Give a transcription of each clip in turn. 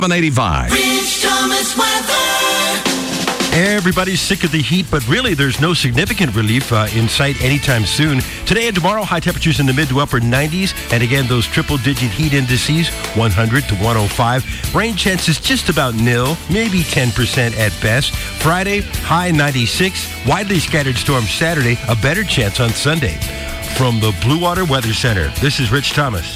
on 85. Rich Thomas weather. Everybody's sick of the heat, but really there's no significant relief in sight anytime soon. Today and tomorrow, high temperatures in the mid to upper 90s. And again, those triple-digit heat indices, 100 to 105. Rain chances just about nil, maybe 10% at best. Friday, high 96. Widely scattered storms Saturday, a better chance on Sunday. From the Blue Water Weather Center, this is Rich Thomas.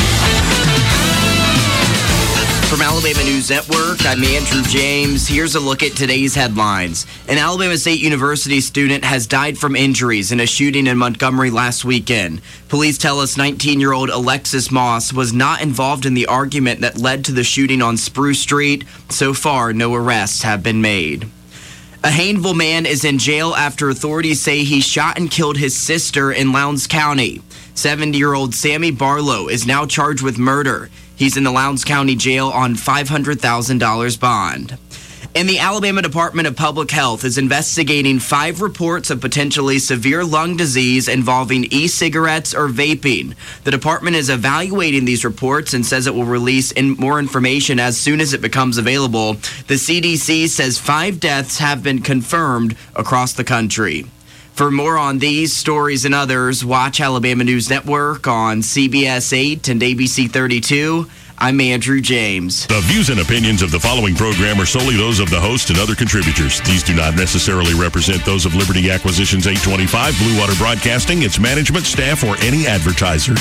From Alabama News Network, I'm Andrew James. Here's a look at today's headlines. An Alabama State University student has died from injuries in a shooting in Montgomery last weekend. Police tell us 19-year-old Alexis Moss was not involved in the argument that led to the shooting on Spruce Street. So far, no arrests have been made. A Hayneville man is in jail after authorities say he shot and killed his sister in Lowndes County. 70-year-old Sammy Barlow is now charged with murder. He's in the Lowndes County Jail on $500,000 bond. And the Alabama Department of Public Health is investigating 5 reports of potentially severe lung disease involving e-cigarettes or vaping. The department is evaluating these reports and says it will release more information as soon as it becomes available. The CDC says 5 deaths have been confirmed across the country. For more on these stories and others, watch Alabama News Network on CBS 8 and ABC 32. I'm Andrew James. The views and opinions of the following program are solely those of the host and other contributors. These do not necessarily represent those of Liberty Acquisitions 825, Blue Water Broadcasting, its management, staff, or any advertisers.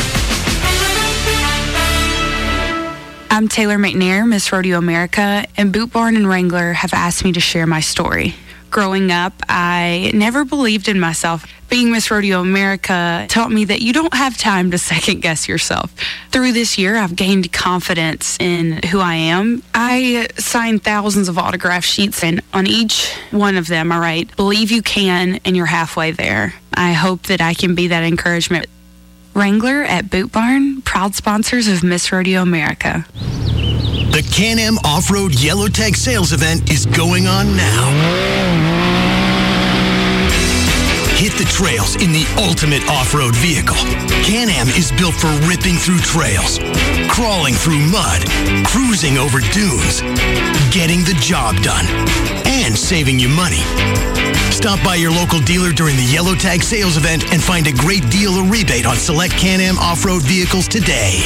I'm Taylor McNair, Miss Rodeo America, and Boot Barn and Wrangler have asked me to share my story. Growing up, I never believed in myself. Being Miss Rodeo America taught me that you don't have time to second-guess yourself. Through this year, I've gained confidence in who I am. I signed thousands of autograph sheets, and on each one of them, I write, "Believe you can, and you're halfway there." I hope that I can be that encouragement. Wrangler at Boot Barn, proud sponsors of Miss Rodeo America. The Can-Am Off-Road Yellow Tag Sales Event is going on now. Hit the trails in the ultimate off-road vehicle. Can-Am is built for ripping through trails, crawling through mud, cruising over dunes, getting the job done, and saving you money. Stop by your local dealer during the Yellow Tag Sales Event and find a great deal or rebate on select Can-Am off-road vehicles today.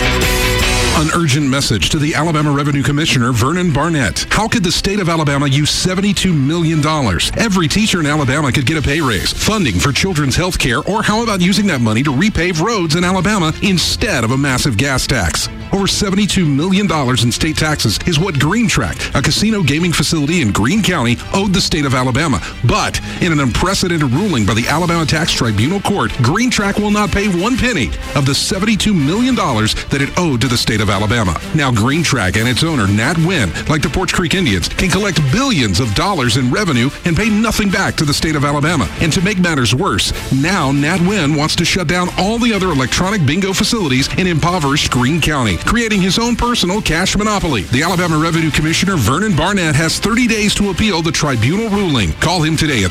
An urgent message to the Alabama Revenue Commissioner, Vernon Barnett. How could the state of Alabama use $72 million? Every teacher in Alabama could get a pay raise, funding for children's health care, or how about using that money to repave roads in Alabama instead of a massive gas tax? Over $72 million in state taxes is what Green Track, a casino gaming facility in Greene County, owed the state of Alabama. But in an unprecedented ruling by the Alabama Tax Tribunal Court, Green Track will not pay 1 penny of the $72 million that it owed to the state of Alabama. Now Green Track and its owner, Nat Wynn, like the Porch Creek Indians, can collect billions of dollars in revenue and pay nothing back to the state of Alabama. And to make matters worse, now Nat Wynn wants to shut down all the other electronic bingo facilities in impoverished Greene County, creating his own personal cash monopoly. The Alabama Revenue Commissioner, Vernon Barnett, has 30 days to appeal the tribunal ruling. Call him today at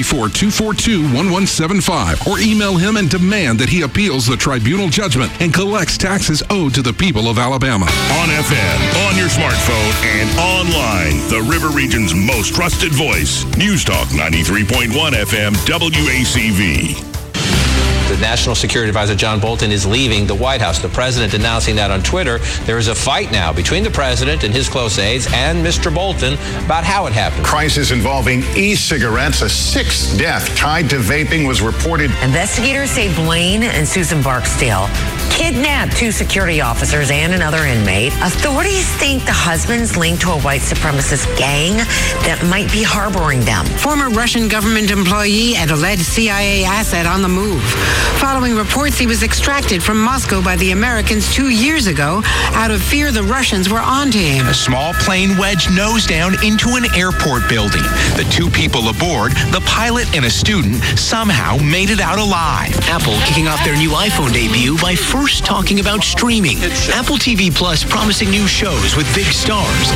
334-242-1175 or email him and demand that he appeals the tribunal judgment and collects taxes owed to the people of Alabama. On FM, on your smartphone, and online, the River Region's most trusted voice. News Talk 93.1 FM WACV. The National Security Advisor John Bolton is leaving the White House. The president announcing that on Twitter. There is a fight now between the president and his close aides and Mr. Bolton about how it happened. Crisis involving e-cigarettes. A 6th death tied to vaping was reported. Investigators say Blaine and Susan Barksdale kidnapped 2 security officers and another inmate. Authorities think the husband's linked to a white supremacist gang that might be harboring them. Former Russian government employee and alleged CIA asset on the move. Following reports he was extracted from Moscow by the Americans 2 years ago out of fear the Russians were onto him. A small plane wedged nose down into an airport building. The 2 people aboard, the pilot and a student, somehow made it out alive. Apple kicking off their new iPhone debut by first talking about streaming. Apple TV Plus promising new shows with big stars.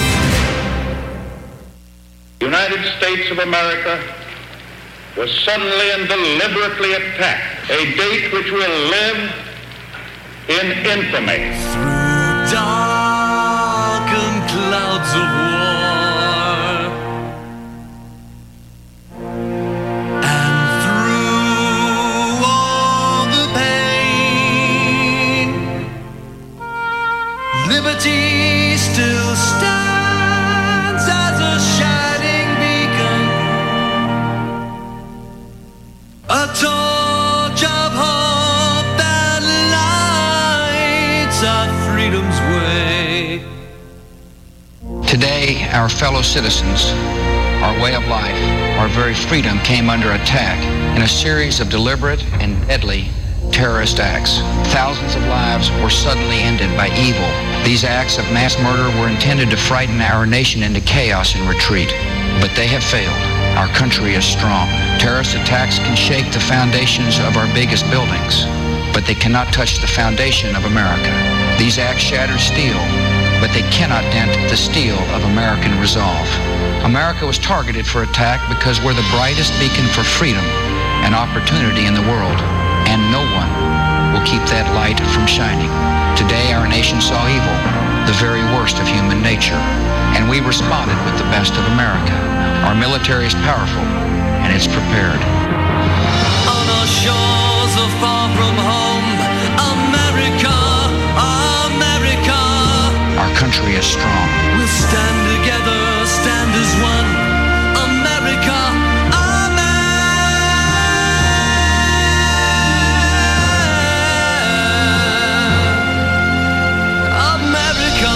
United States of America was suddenly and deliberately attacked, a date which will live in infamy. Through dark gods of war. And through all the pain, liberty still stands as a shining beacon, a torch of hope that lights our freedom's way. Today, our fellow citizens, our way of life, our very freedom came under attack in a series of deliberate and deadly terrorist acts. Thousands of lives were suddenly ended by evil. These acts of mass murder were intended to frighten our nation into chaos and retreat. But they have failed. Our country is strong. Terrorist attacks can shake the foundations of our biggest buildings, but they cannot touch the foundation of America. These acts shatter steel, but they cannot dent the steel of American resolve. America was targeted for attack because we're the brightest beacon for freedom and opportunity in the world, and no one will keep that light from shining. Today, our nation saw evil, the very worst of human nature, and we responded with the best of America. Our military is powerful, and it's prepared. On our shores are far from home, America, America. Our country is strong. We'll stand together, stand as one, America, America.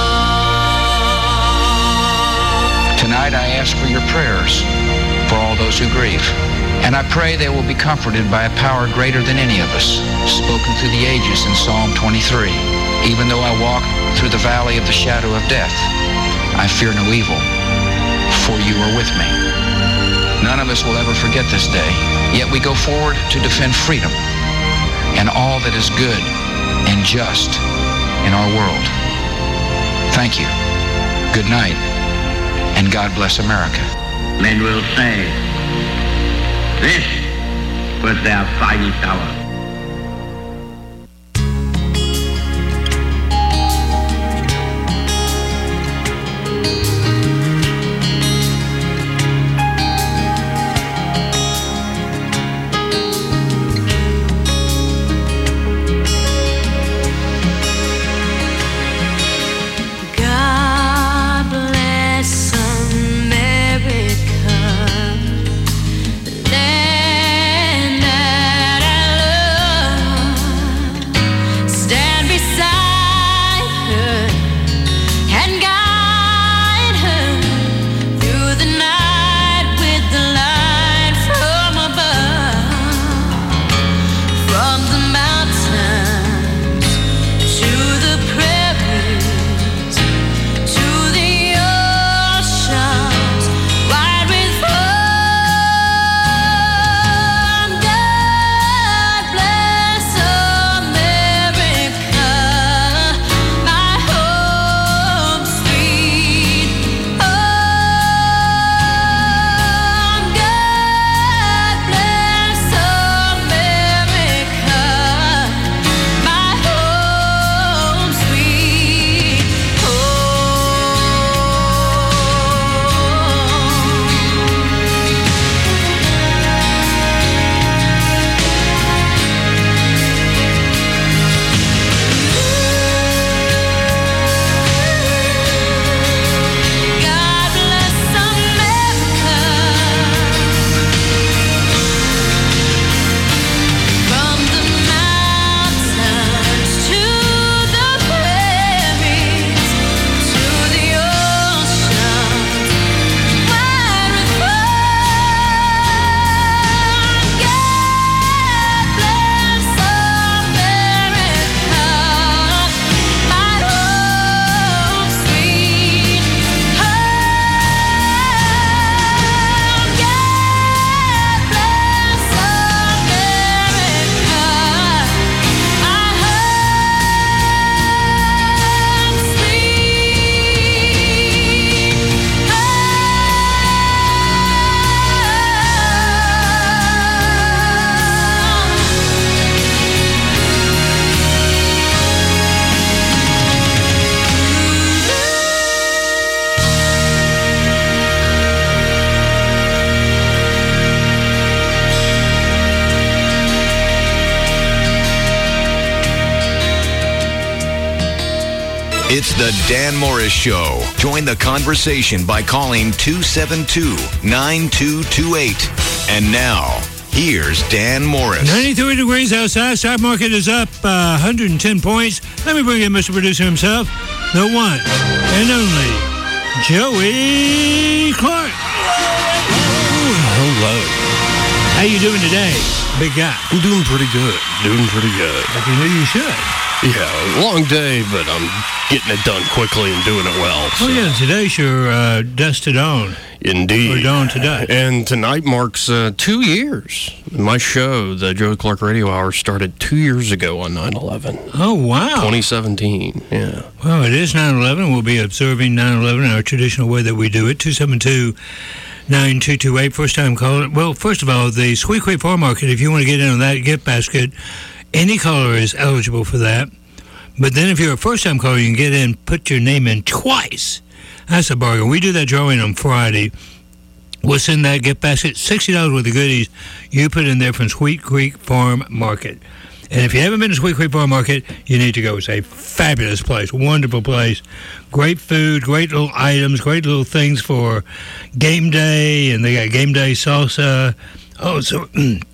Tonight I ask for your prayers for all those who grieve. And I pray they will be comforted by a power greater than any of us, spoken through the ages in Psalm 23. Even though I walk through the valley of the shadow of death, I fear no evil, for you are with me. None of us will ever forget this day, yet we go forward to defend freedom and all that is good and just in our world. Thank you. Good night, and God bless America. Men will say, this was their final hour. God bless America, land that I love. It's the Dan Morris Show. Join the conversation by calling 272-9228. And now, here's Dan Morris. 93 degrees outside. Stock market is up 110 points. Let me bring in Mr. Producer himself, the one and only Joey Clark. Hello. How you doing today, big guy? I'm doing pretty good. Like you knew you should. Yeah, long day, but I'm getting it done quickly and doing it well. So. Oh, yeah, today's your dusk to dawn. Indeed. Or dawn today. And tonight marks 2 years. My show, the Joey Clark Radio Hour, started 2 years ago on 9/11. Oh, wow. 2017, yeah. Well, it is 9/11. We'll be observing 9/11 in our traditional way that we do it. 272-9228, first-time caller. Well, first of all, the Squeakway Farm Market, if you want to get in on that gift basket, any caller is eligible for that. But then if you're a first-time caller, you can get in, put your name in twice. That's a bargain. We do that drawing on Friday. We'll send that gift basket, $60 worth of goodies you put in there from Sweet Creek Farm Market. And if you haven't been to Sweet Creek Farm Market, you need to go. It's a fabulous place, wonderful place. Great food, great little items, great little things for game day, and they got game day salsa. Oh, so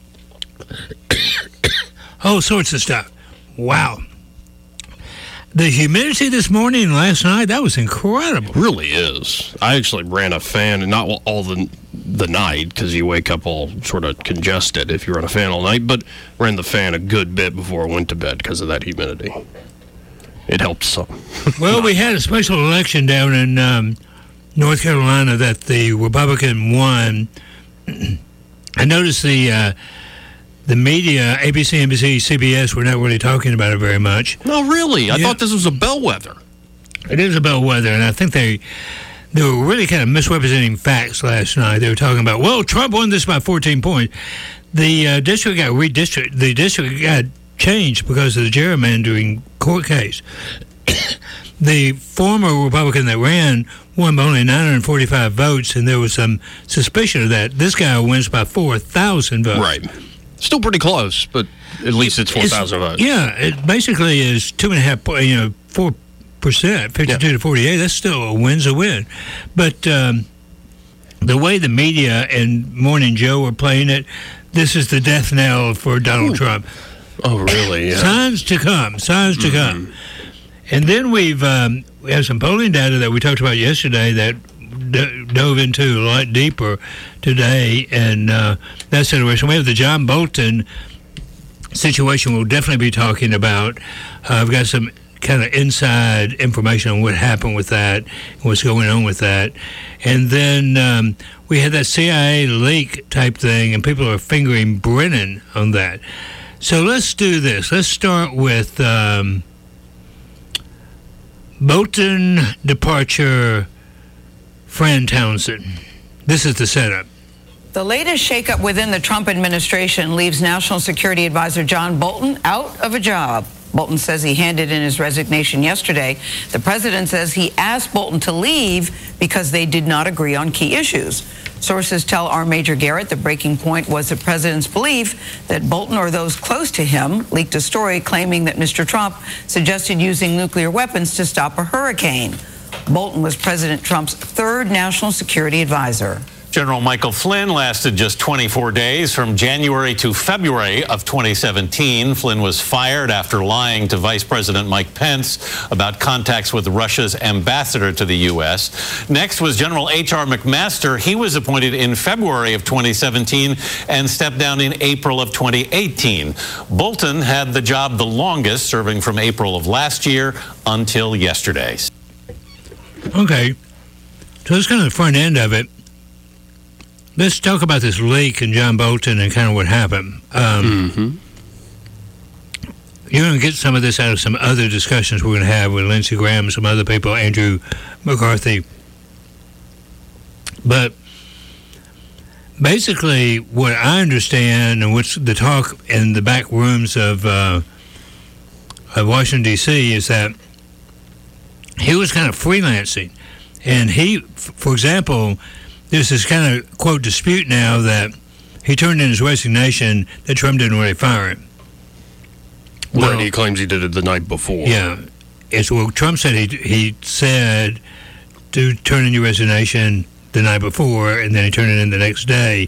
all sorts of stuff. Wow. The humidity this morning and last night, that was incredible. Really is. I actually ran a fan, and not all the night, because you wake up all sort of congested if you run a fan all night, but ran the fan a good bit before I went to bed because of that humidity. It helped some. Well, we had a special election down in North Carolina that the Republican won. I noticed the media, ABC, NBC, CBS, were not really talking about it very much. No, really? I thought this was a bellwether. It is a bellwether, and I think they were really kind of misrepresenting facts last night. They were talking about, well, Trump won this by 14 points. The district got the district got changed because of the gerrymandering court case. The former Republican that ran won by only 945 votes, and there was some suspicion of that. This guy wins by 4,000 votes. Right. Still pretty close, but at least it's 4,000 votes. Yeah, it basically is 2.5%, 4%, 52 to 48. That's still a win's a win. But the way the media and Morning Joe are playing it, this is the death knell for Donald Trump. Oh, really? Yeah. Signs to come. come. And then we have some polling data that we talked about yesterday that dove into a lot deeper today, and that situation. We have the John Bolton situation we'll definitely be talking about. I've got some kind of inside information on what happened with that, what's going on with that. And then we had that CIA leak type thing, and people are fingering Brennan on that. So let's do this. Let's start with Bolton departure, Fran Townsend. This is the setup. The latest shakeup within the Trump administration leaves National Security Advisor John Bolton out of a job. Bolton says he handed in his resignation yesterday. The president says he asked Bolton to leave because they did not agree on key issues. Sources tell our Major Garrett the breaking point was the president's belief that Bolton or those close to him leaked a story claiming that Mr. Trump suggested using nuclear weapons to stop a hurricane. Bolton was President Trump's third national security advisor. General Michael Flynn lasted just 24 days. From January to February of 2017, Flynn was fired after lying to Vice President Mike Pence about contacts with Russia's ambassador to the U.S. Next was General H.R. McMaster. He was appointed in February of 2017 and stepped down in April of 2018. Bolton had the job the longest, serving from April of last year until yesterday. Okay, so that's kind of the front end of it. Let's talk about this leak and John Bolton and kind of what happened. You're going to get some of this out of some other discussions we're going to have with Lindsey Graham and some other people, Andrew McCarthy. But basically, what I understand and what's the talk in the back rooms of Washington, D.C. is that he was kind of freelancing. And he, for example, there's this kind of, quote, dispute now that he turned in his resignation that Trump didn't really fire him. Well, he claims he did it the night before. Yeah. Trump said he said to turn in your resignation the night before, and then he turned it in the next day.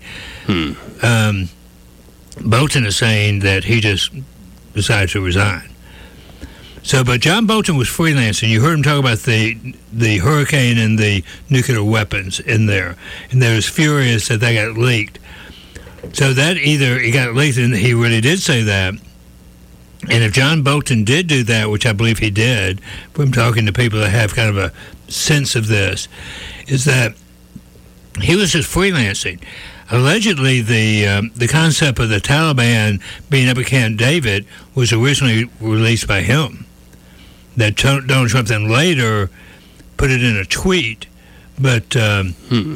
Bolton is saying that he just decided to resign. So, but John Bolton was freelancing. You heard him talk about the hurricane and the nuclear weapons in there, and they was furious that they got leaked. So that either it got leaked, and he really did say that. And if John Bolton did do that, which I believe he did, from talking to people that have kind of a sense of this, is that he was just freelancing. Allegedly, the concept of the Taliban being up at Camp David was originally released by him. That Donald Trump then later put it in a tweet, but he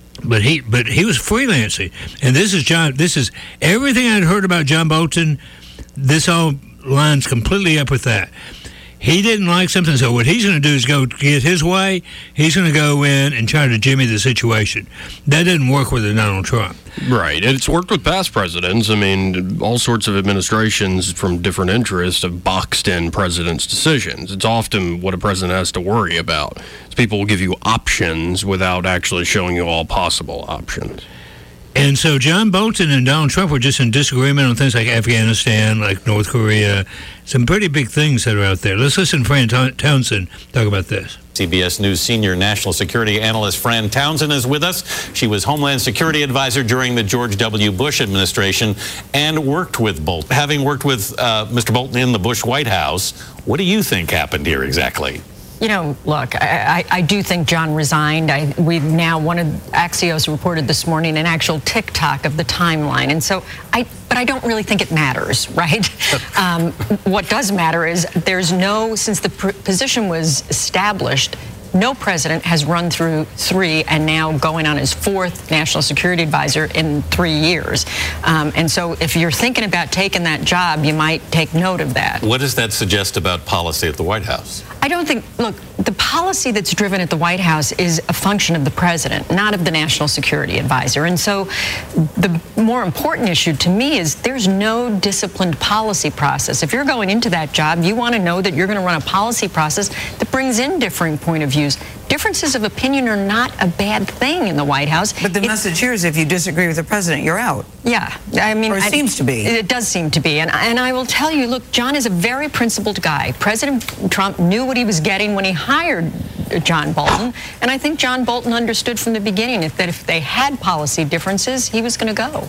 was freelancing. And this is everything I'd heard about John Bolton. This all lines completely up with that. He didn't like something, so what he's going to do is go get his way. He's going to go in and try to jimmy the situation. That didn't work with Donald Trump. Right. It's worked with past presidents. I mean, all sorts of administrations from different interests have boxed in presidents' decisions. It's often what a president has to worry about. People will give you options without actually showing you all possible options. And so John Bolton and Donald Trump were just in disagreement on things like Afghanistan, like North Korea, some pretty big things that are out there. Let's listen to Fran Townsend talk about this. CBS News senior national security analyst Fran Townsend is with us. She was Homeland Security advisor during the George W. Bush administration and worked with Bolton. Having worked with Mr. Bolton in the Bush White House, what do you think happened here exactly? You know, look, I do think John resigned. One of Axios reported this morning an actual TikTok of the timeline. And so but I don't really think it matters, right? What does matter is since the position was established, no president has run through 3 and now going on his 4th national security advisor in 3 years. And so if you're thinking about taking that job, you might take note of that. What does that suggest about policy at the White House? I don't think, look, the policy that's driven at the White House is a function of the president, not of the national security advisor. And so the more important issue to me is there's no disciplined policy process. If you're going into that job, you want to know that you're going to run a policy process that brings in differing point of views. Differences of opinion are not a bad thing in the White House. But the message here is if you disagree with the president, you're out. Yeah. I mean, or it seems to be. It does seem to be. And I will tell you, look, John is a very principled guy. President Trump knew what he was getting when he hired John Bolton. And I think John Bolton understood from the beginning that if they had policy differences, he was going to go.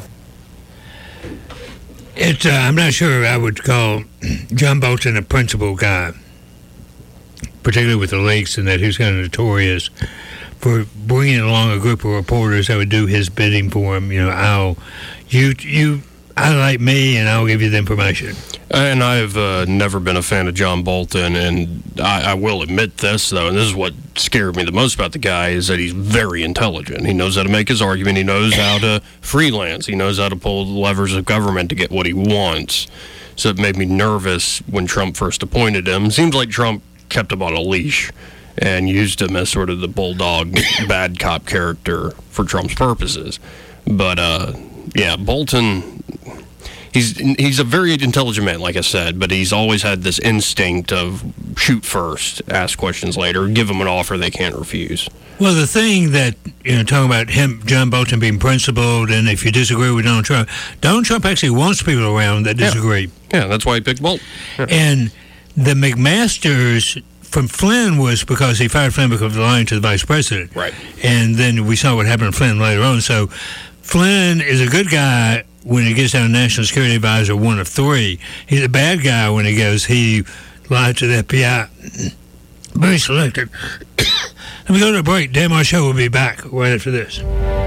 I'm not sure I would call John Bolton a principled guy, particularly with the leaks, and that he was kind of notorious for bringing along a group of reporters that would do his bidding for him. You know, I like me, and I'll give you the information. And I've never been a fan of John Bolton, and I will admit this, though, and this is what scared me the most about the guy, is that he's very intelligent. He knows how to make his argument. He knows how to freelance. He knows how to pull the levers of government to get what he wants. So it made me nervous when Trump first appointed him. Seems like Trump kept him on a leash and used him as sort of the bulldog bad cop character for Trump's purposes. But Bolton, he's a very intelligent man, like I said, but he's always had this instinct of shoot first, ask questions later, give them an offer they can't refuse. Well, the thing that, talking about John Bolton being principled, and if you disagree with Donald Trump actually wants people around that disagree. Yeah, that's why he picked Bolton. Yeah. And the McMasters from Flynn was because he fired Flynn because of lying to the vice president. Right. And then we saw what happened to Flynn later on. So Flynn is a good guy when he gets down to National Security Advisor 1 of 3. He's a bad guy when he lied to the FBI. Very selective. Let me go to a break. Dan Moore Show will be back right after this.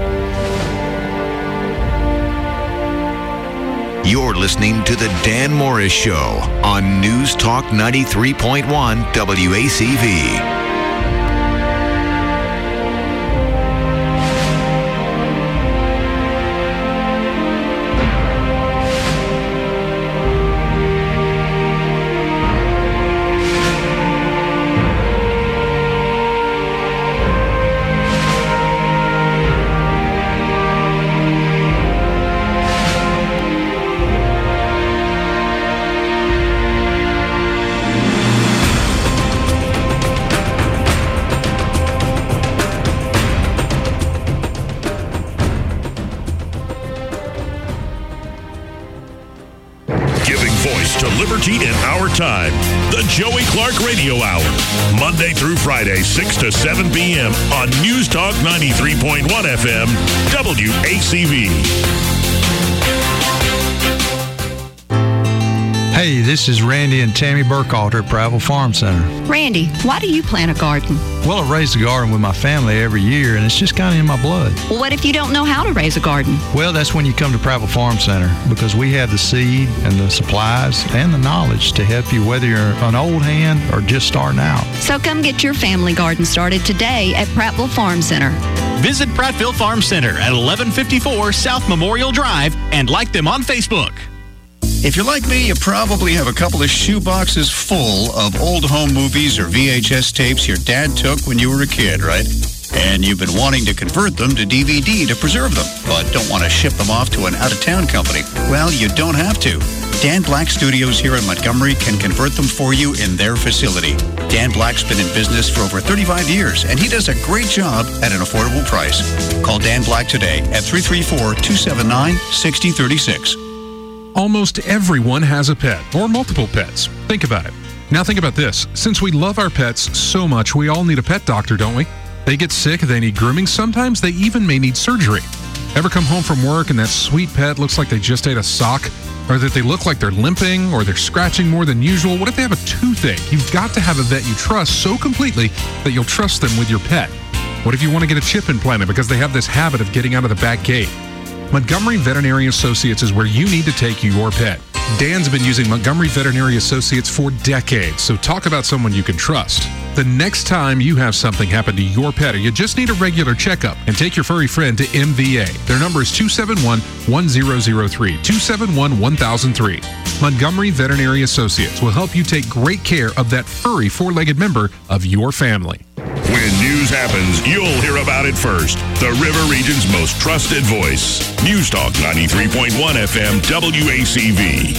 You're listening to The Dan Morris Show on News Talk 93.1 WACV. sheet and our time. The Joey Clark Radio Hour. Monday through Friday, 6 to 7 p.m. on News Talk 93.1 FM, WACV. Hey, this is Randy and Tammy Burkhalter at Prattville Farm Center. Randy, why do you plant a garden? Well, I raised a garden with my family every year, and it's just kind of in my blood. Well, what if you don't know how to raise a garden? Well, that's when you come to Prattville Farm Center, because we have the seed and the supplies and the knowledge to help you, whether you're an old hand or just starting out. So come get your family garden started today at Prattville Farm Center. Visit Prattville Farm Center at 1154 South Memorial Drive and like them on Facebook. If you're like me, you probably have a couple of shoe boxes full of old home movies or VHS tapes your dad took when you were a kid, right? And you've been wanting to convert them to DVD to preserve them, but don't want to ship them off to an out-of-town company. Well, you don't have to. Dan Black Studios here in Montgomery can convert them for you in their facility. Dan Black's been in business for over 35 years, and he does a great job at an affordable price. Call Dan Black today at 334-279-6036. Almost everyone has a pet or multiple pets. Think about it. Now think about this. Since we love our pets so much, we all need a pet doctor, don't we? They get sick, they need grooming. Sometimes they even may need surgery. Ever come home from work and that sweet pet looks like they just ate a sock? Or that they look like they're limping or they're scratching more than usual? What if they have a toothache? You've got to have a vet you trust so completely that you'll trust them with your pet. What if you want to get a chip implanted because they have this habit of getting out of the back gate? Montgomery Veterinary Associates is where you need to take your pet. Dan's been using Montgomery Veterinary Associates for decades, so talk about someone you can trust. The next time you have something happen to your pet or you just need a regular checkup, and take your furry friend to MVA. Their number is 271-1003, 271-1003. Montgomery Veterinary Associates will help you take great care of that furry four-legged member of your family. When news happens, you'll hear about it first. The River Region's most trusted voice. News Talk 93.1 FM WACV.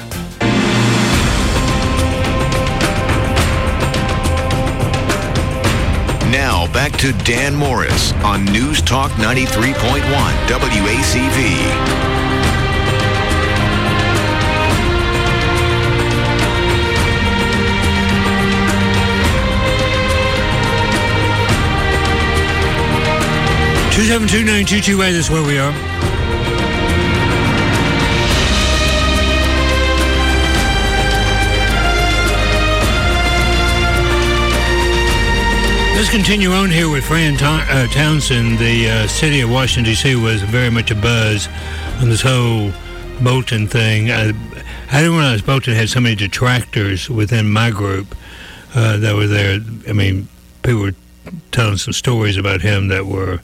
Now back to Dan Morris on News Talk 93.1 WACV. 272-922-8 is where we are. Let's continue on here with Fran Townsend. The city of Washington, D.C. was very much abuzz on this whole Bolton thing. I didn't realize Bolton had so many detractors within my group that were there. I mean, people were telling some stories about him that were,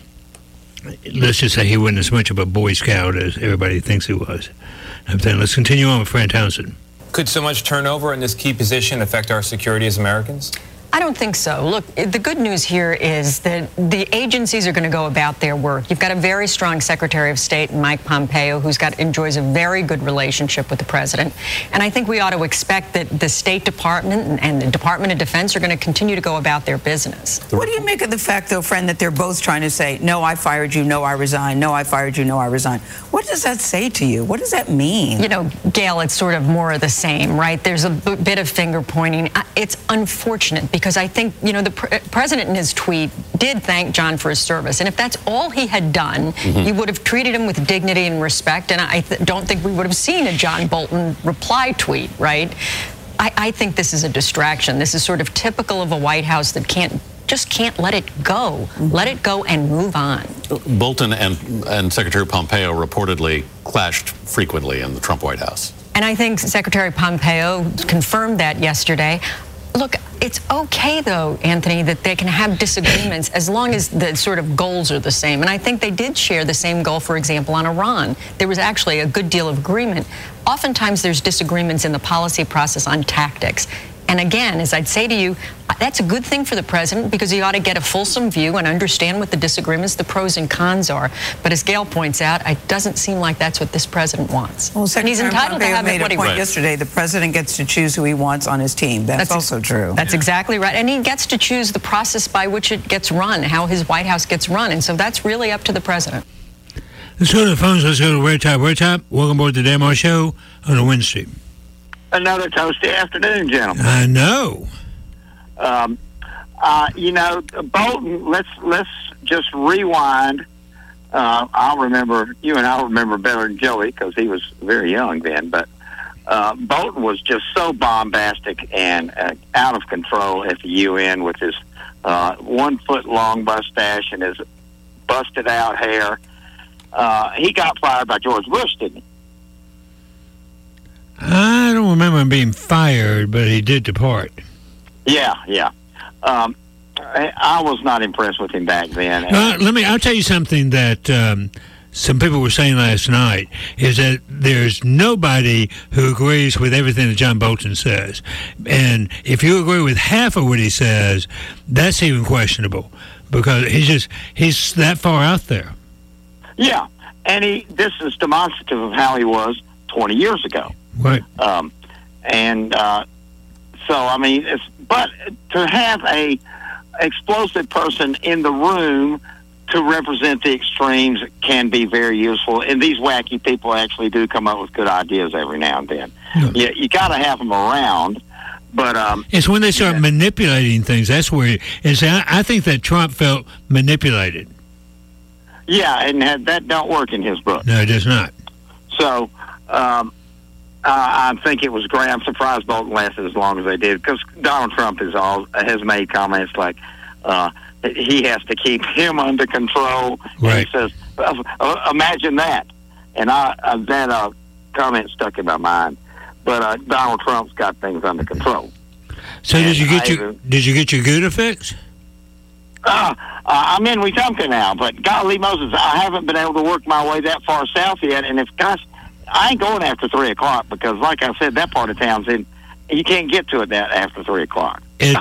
let's just say he wasn't as much of a Boy Scout as everybody thinks he was. Let's continue on with Fran Townsend. Could so much turnover in this key position affect our security as Americans? I don't think so. Look, the good news here is that the agencies are going to go about their work. You've got a very strong Secretary of State, Mike Pompeo, enjoys a very good relationship with the president. And I think we ought to expect that the State Department and the Department of Defense are going to continue to go about their business. What do you make of the fact, though, friend, that they're both trying to say, no, I fired you, no, I resign, no, I fired you, no, I resign? What does that say to you? What does that mean? You know, Gail, it's sort of more of the same, right? There's a bit of finger pointing. It's unfortunate because I think, you know, the president in his tweet did thank John for his service. And if that's all he had done, he would have treated him with dignity and respect. And I don't think we would have seen a John Bolton reply tweet, right? I think this is a distraction. This is sort of typical of a White House that can't let it go. Let it go and move on. Bolton and Secretary Pompeo reportedly clashed frequently in the Trump White House. And I think Secretary Pompeo confirmed that yesterday. Look, it's okay, though, Anthony, that they can have disagreements as long as the sort of goals are the same. And I think they did share the same goal, for example, on Iran. There was actually a good deal of agreement. Oftentimes, there's disagreements in the policy process on tactics. And again, as I'd say to you, that's a good thing for the president because he ought to get a fulsome view and understand what the disagreements, the pros and cons are. But as Gail points out, it doesn't seem like that's what this president wants. Well, and he's entitled to have made what a he point wants. Yesterday, the president gets to choose who he wants on his team. That's also true. That's exactly right. And he gets to choose the process by which it gets run, how his White House gets run. And so that's really up to the president. Let's go to the phones. Let's go to Red Top. Red Top, welcome aboard the Dan Morris Show on a Wednesday. Another toasty afternoon, gentlemen. I know. Bolton. Let's just rewind. I'll remember you and I'll remember better than Joey because he was very young then. But Bolton was just so bombastic and out of control at the UN with his 1 foot long mustache and his busted out hair. He got fired by George Bush, didn't he? I don't remember him being fired, but he did depart. Yeah. I was not impressed with him back then. I'll tell you something that some people were saying last night, is that there's nobody who agrees with everything that John Bolton says. And if you agree with half of what he says, that's even questionable, because he's that far out there. Yeah, and this is demonstrative of how he was 20 years ago. Right. But to have a explosive person in the room to represent the extremes can be very useful. And these wacky people actually do come up with good ideas every now and then. Yeah, you got to have them around. But it's when they start manipulating things. That's where I think that Trump felt manipulated. Yeah, and that don't work in his book. No, it does not. So I think it was great. I'm surprised Bolton lasted as long as they did, because Donald Trump has made comments like he has to keep him under control. Right. And he says, imagine that. And that comment stuck in my mind. But Donald Trump's got things under control. So did you get your Gouda fix? I'm in Wetumpka now, but golly Moses, I haven't been able to work my way that far south yet. And I ain't going after 3 o'clock, because, like I said, that part of town's you can't get to it after 3 o'clock.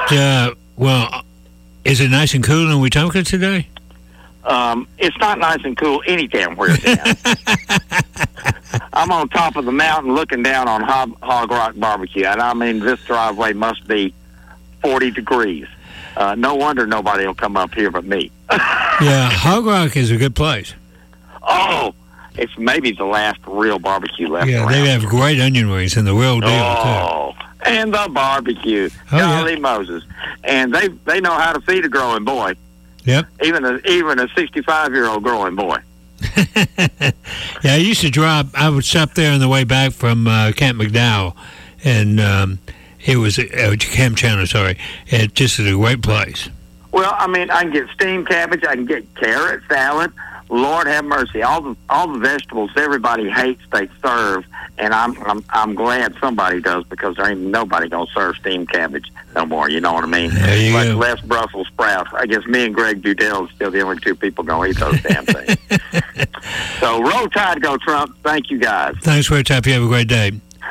Is it nice and cool in Wetumpka today? It's not nice and cool any damn where down. I'm on top of the mountain looking down on Hog Rock Barbecue, and I mean, this driveway must be 40 degrees. No wonder nobody will come up here but me. Yeah, Hog Rock is a good place. Oh, it's maybe the last real barbecue left around. They have great onion rings and the real deal, too. And the barbecue. Golly Moses. And they know how to feed a growing boy. Yep. Even a 65-year-old growing boy. Yeah, I would stop there on the way back from Camp McDowell, and it was Camp Chandler, sorry. It just is a great place. Well, I mean, I can get steamed cabbage, I can get carrot salad. Lord have mercy, all the vegetables everybody hates they serve, and I'm glad somebody does, because there ain't nobody gonna serve steamed cabbage no more. You know what I mean? There you go. Less Brussels sprouts. I guess me and Greg Budell are still the only two people gonna eat those damn things. So roll tide, go Trump. Thank you guys. Thanks for your time. You have a great day.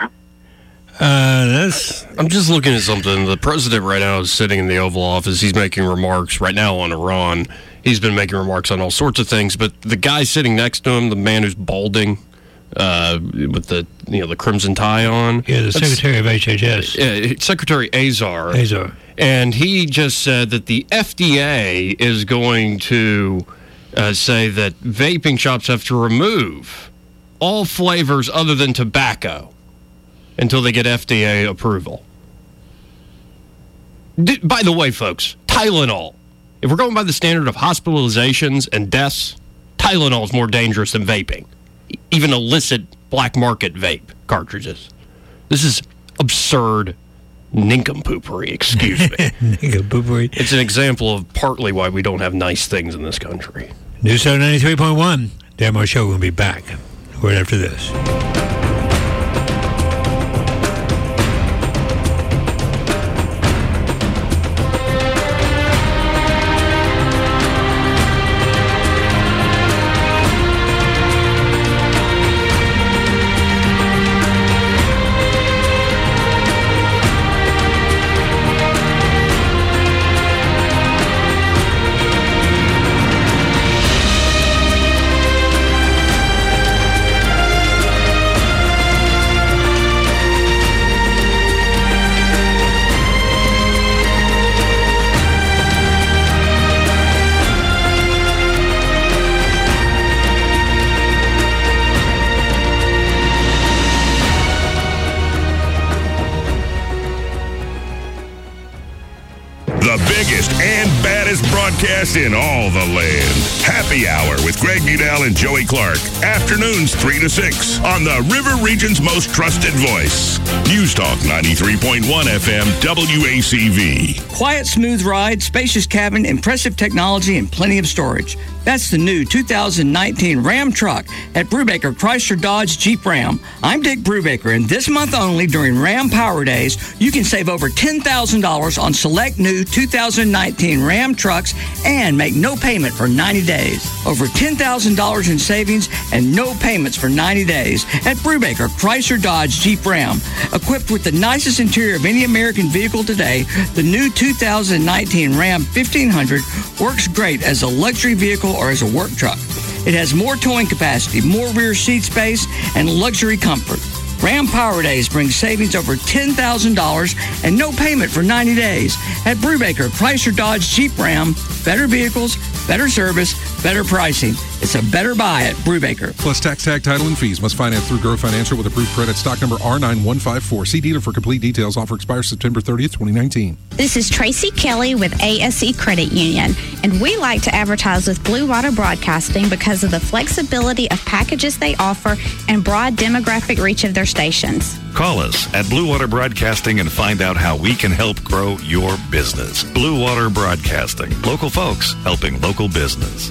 I'm just looking at something. The president right now is sitting in the Oval Office. He's making remarks right now on Iran. He's been making remarks on all sorts of things, but the guy sitting next to him, the man who's balding, with the crimson tie on. Yeah, the Secretary of HHS. Yeah, Secretary Azar. And he just said that the FDA is going to say that vaping shops have to remove all flavors other than tobacco until they get FDA approval. By the way, folks, Tylenol. If we're going by the standard of hospitalizations and deaths, Tylenol is more dangerous than vaping. Even illicit black market vape cartridges. This is absurd nincompoopery, excuse me. Nincompoopery. It's an example of partly why we don't have nice things in this country. News Show 93.1. Dan Moore Show will be back right after this. broadcast in all the land. Happy Hour with Greg Budell and Joey Clark. Afternoons 3 to 6 on the River Region's most trusted voice. News Talk 93.1 FM WACV. Quiet, smooth ride, spacious cabin, impressive technology, and plenty of storage. That's the new 2019 Ram truck at Brubaker Chrysler Dodge Jeep Ram. I'm Dick Brubaker, and this month only during Ram Power Days, you can save over $10,000 on select new 2019 Ram trucks and make no payment for 90 days. Over $10,000 in savings and no payments for 90 days at Brubaker Chrysler Dodge Jeep Ram. Equipped with the nicest interior of any American vehicle today, the new 2019 Ram 1500 works great as a luxury vehicle or as a work truck. It has more towing capacity, more rear seat space, and luxury comfort. Ram Power Days brings savings over $10,000 and no payment for 90 days. At Brubaker Chrysler Dodge Jeep Ram, better vehicles, better service, better pricing. It's a better buy at Brubaker. Plus tax, tag, title, and fees. Must finance through Grow Financial with approved credit. Stock number R9154. See dealer for complete details. Offer expires September 30th, 2019. This is Tracy Kelly with ASE Credit Union, and we like to advertise with Blue Water Broadcasting because of the flexibility of packages they offer and broad demographic reach of their stations. Call us at Blue Water Broadcasting and find out how we can help grow your business. Blue Water Broadcasting. Local folks helping local business.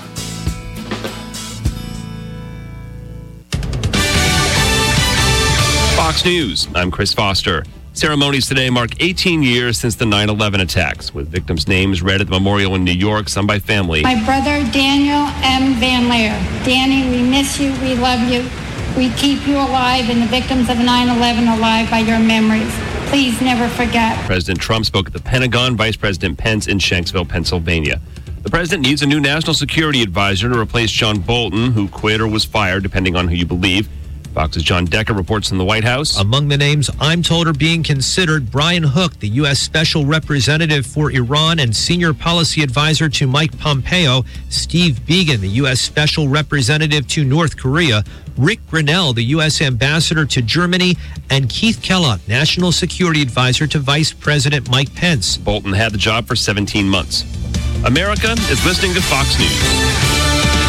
Fox News, I'm Chris Foster. Ceremonies today mark 18 years since the 9/11 attacks, with victims' names read at the memorial in New York, some by family. My brother, Daniel M. Van Leer. Danny, we miss you. We love you. We keep you alive and the victims of 9/11 alive by your memories. Please never forget. President Trump spoke at the Pentagon, Vice President Pence in Shanksville, Pennsylvania. The president needs a new national security advisor to replace John Bolton, who quit or was fired, depending on who you believe. Fox's John Decker reports from the White House. Among the names I'm told are being considered, Brian Hook, the U.S. Special Representative for Iran and Senior Policy Advisor to Mike Pompeo, Steve Biegun, the U.S. Special Representative to North Korea, Rick Grinnell, the U.S. Ambassador to Germany, and Keith Kellogg, National Security Advisor to Vice President Mike Pence. Bolton had the job for 17 months. America is listening to Fox News.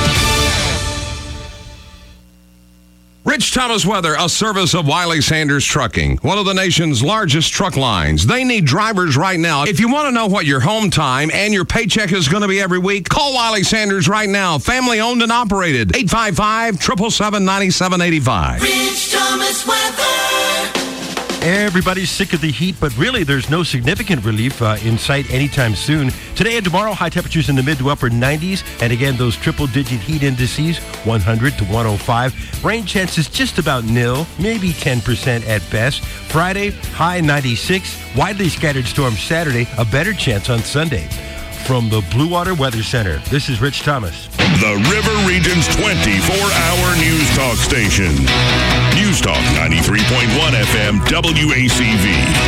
Rich Thomas Weather, a service of Wiley Sanders Trucking, one of the nation's largest truck lines. They need drivers right now. If you want to know what your home time and your paycheck is going to be every week, call Wiley Sanders right now. Family owned and operated. 855-777-9785. Rich Thomas Weather. Everybody's sick of the heat, but really there's no significant relief in sight anytime soon. Today and tomorrow, high temperatures in the mid to upper 90s. And again, those triple-digit heat indices, 100 to 105. Rain chances just about nil, maybe 10% at best. Friday, high 96. Widely scattered storms Saturday, a better chance on Sunday. From the Blue Water Weather Center, this is Rich Thomas. The River Region's 24-hour news talk station. News Talk 93.1 FM WACV.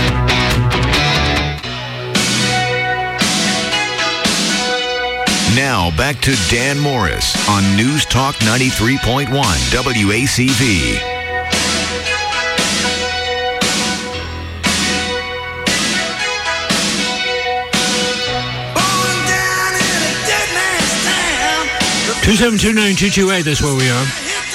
Now back to Dan Morris on News Talk 93.1 WACV. Two 2729228, that's where we are.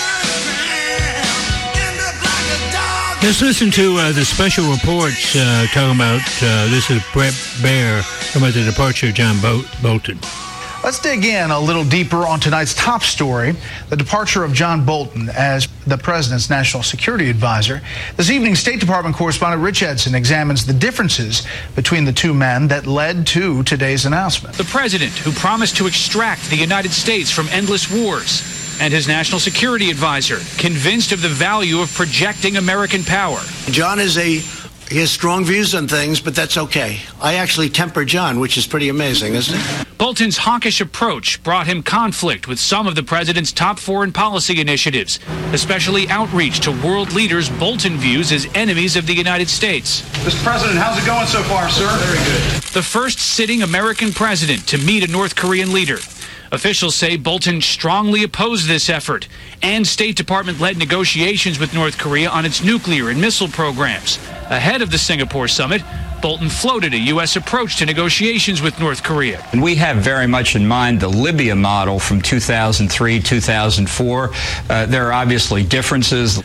Let's listen to the special reports talking about, this is Brett Baer, talking about the departure of John Bolton. Let's dig in a little deeper on tonight's top story, the departure of John Bolton as the president's national security advisor. This evening, State Department correspondent Rich Edson examines the differences between the two men that led to today's announcement. The president who promised to extract the United States from endless wars, and his national security advisor, convinced of the value of projecting American power. John he has strong views on things, but that's okay. I actually temper John, which is pretty amazing, isn't it? Bolton's hawkish approach brought him conflict with some of the president's top foreign policy initiatives, especially outreach to world leaders Bolton views as enemies of the United States. Mr. President, how's it going so far, sir? Very good. The first sitting American president to meet a North Korean leader. Officials say Bolton strongly opposed this effort, and State Department led negotiations with North Korea on its nuclear and missile programs. Ahead of the Singapore summit, Bolton floated a U.S. approach to negotiations with North Korea. And we have very much in mind the Libya model from 2003, 2004. There are obviously differences.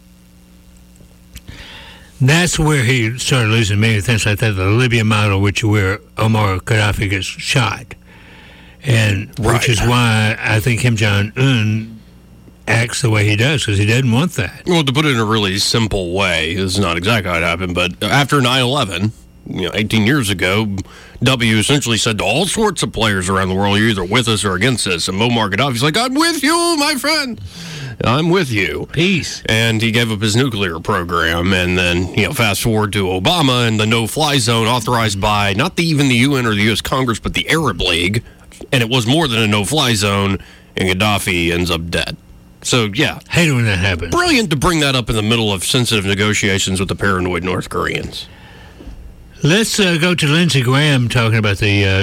That's where he started losing many things like that, the Libya model, where Omar Gaddafi gets shot. And which is why I think Kim Jong-un acts the way he does, because he doesn't want that. Well, to put it in a really simple way, this is not exactly how it happened, but after 9/11, 18 years ago, W essentially said to all sorts of players around the world, you're either with us or against us. And Muammar Gaddafi's like, I'm with you, my friend. I'm with you. Peace. And he gave up his nuclear program. And then, fast forward to Obama and the no-fly zone authorized by not even the UN or the U.S. Congress, but the Arab League. And it was more than a no-fly zone, and Gaddafi ends up dead. So, yeah. Hate it when that happens. Brilliant to bring that up in the middle of sensitive negotiations with the paranoid North Koreans. Let's go to Lindsey Graham talking about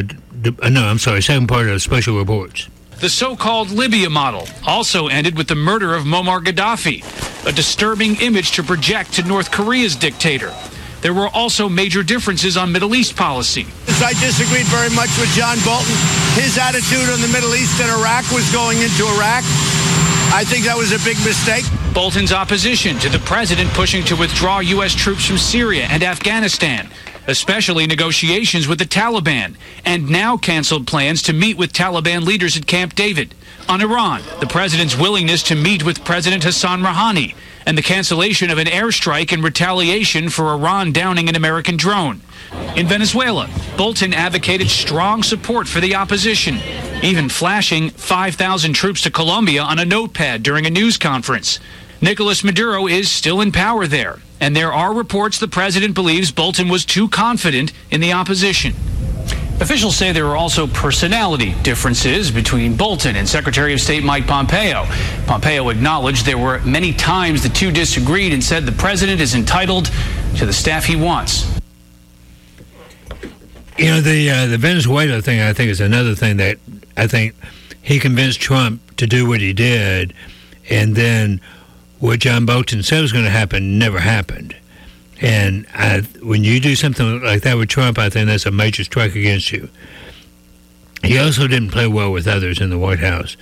second part of the special reports. The so-called Libya model also ended with the murder of Muammar Gaddafi, a disturbing image to project to North Korea's dictator. There were also major differences on Middle East policy. I disagreed very much with John Bolton. His attitude on the Middle East and Iraq was going into Iraq. I think that was a big mistake. Bolton's opposition to the president pushing to withdraw U.S. troops from Syria and Afghanistan, especially negotiations with the Taliban, and now canceled plans to meet with Taliban leaders at Camp David. On Iran, the president's willingness to meet with President Hassan Rouhani, and the cancellation of an airstrike in retaliation for Iran downing an American drone. In Venezuela, Bolton advocated strong support for the opposition, even flashing 5,000 troops to Colombia on a notepad during a news conference. Nicolas Maduro is still in power there, and there are reports the president believes Bolton was too confident in the opposition. Officials say there are also personality differences between Bolton and Secretary of State Mike Pompeo. Pompeo acknowledged there were many times the two disagreed and said the president is entitled to the staff he wants. The Venezuela thing, I think, is another thing that I think he convinced Trump to do what he did, and then what John Bolton said was going to happen never happened. And when you do something like that with Trump, I think that's a major strike against you. He also didn't play well with others in the White House.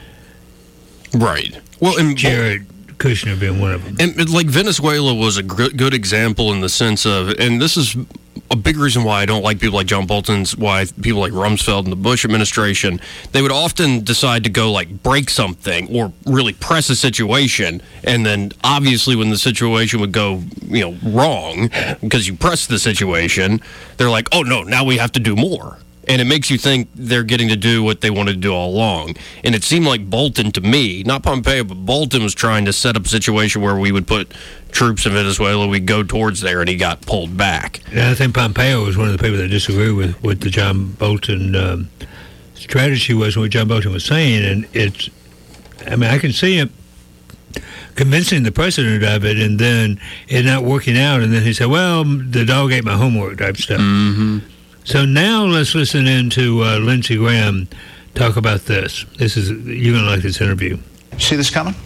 Right. Well, and Jared Kushner being one of them. And Venezuela was a good example in the sense of, and this is a big reason why I don't like people like John Bolton's, why people like Rumsfeld and the Bush administration, they would often decide to go break something or really press a situation, and then obviously when the situation would go wrong because you pressed the situation, they're like, oh no, now we have to do more. And it makes you think they're getting to do what they wanted to do all along. And it seemed like Bolton, to me, not Pompeo, but Bolton was trying to set up a situation where we would put troops in Venezuela, we'd go towards there, and he got pulled back. Yeah, I think Pompeo was one of the people that disagree with what the John Bolton strategy was, what John Bolton was saying. And I can see him convincing the president of it, and then it not working out. And then he said, well, the dog ate my homework type stuff. Mm-hmm. So now let's listen in to Lindsey Graham talk about this. You're going to like this interview. See this coming?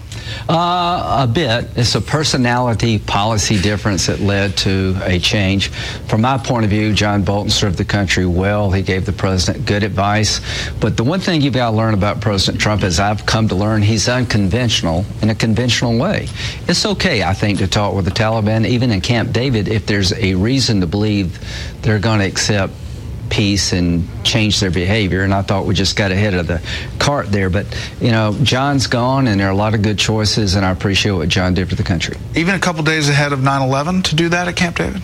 A bit. It's a personality policy difference that led to a change. From my point of view, John Bolton served the country well. He gave the president good advice. But the one thing you've got to learn about President Trump, as I've come to learn, he's unconventional in a conventional way. It's okay, I think, to talk with the Taliban, even in Camp David, if there's a reason to believe they're going to accept peace and change their behavior, and I thought we just got ahead of the cart there. But John's gone, and there are a lot of good choices, and I appreciate what John did for the country. Even a couple days ahead of 9/11 to do that at Camp David?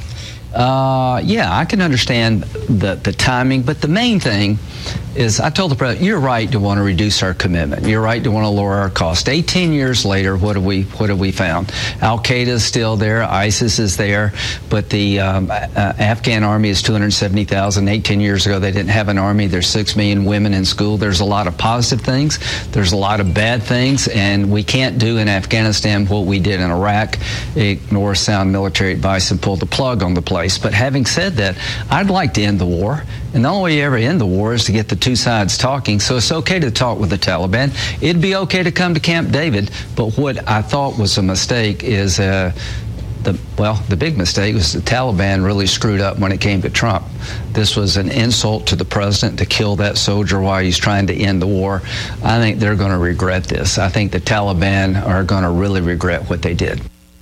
Yeah, I can understand the timing, but the main thing is I told the president, you're right to want to reduce our commitment. You're right to want to lower our cost. 18 years later, what have we found? Al-Qaeda is still there. ISIS is there. But the Afghan army is 270,000. 18 years ago, they didn't have an army. There's 6 million women in school. There's a lot of positive things. There's a lot of bad things. And we can't do in Afghanistan what we did in Iraq, ignore sound military advice and pull the plug on the place. But having said that, I'd like to end the war. And the only way you ever end the war is to get the two sides talking. So it's okay to talk with the Taliban. It'd be okay to come to Camp David. But what I thought was a mistake is The big mistake was the Taliban really screwed up when it came to Trump. This was an insult to the president to kill that soldier while he's trying to end the war. I think they're going to regret this. I think the Taliban are going to really regret what they did.